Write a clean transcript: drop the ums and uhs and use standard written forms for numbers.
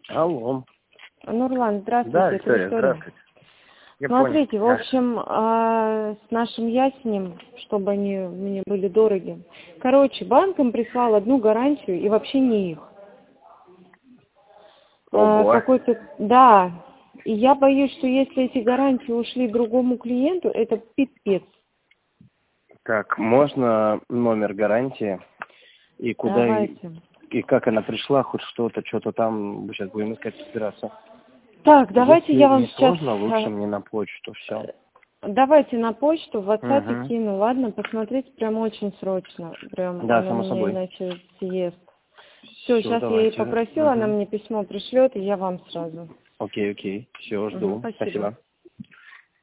Алло. Нурлан, здравствуйте. Да, это Виктория, Виктория. здравствуйте. Я Смотрите, понял. в общем, с нашим яснем, чтобы они мне были дороги. Короче, банк им прислал одну гарантию и вообще не их. Ого. Какой-то, да. И я боюсь, что если эти гарантии ушли другому клиенту, это пипец. Так, можно номер гарантии и куда Давайте. и как она пришла, хоть что-то там, мы сейчас будем искать, разбираться. Так, давайте Если я вам не сейчас... сложно, лучше мне на почту, все. Давайте на почту, в WhatsApp Угу. кину, ладно? Посмотрите, прям очень срочно. Прям Да, она само меня собой. иначе съест. Все, Все, сейчас я ей давайте. попросила, она Угу. мне письмо пришлет, и я вам сразу. Окей, все, жду. Спасибо. Спасибо.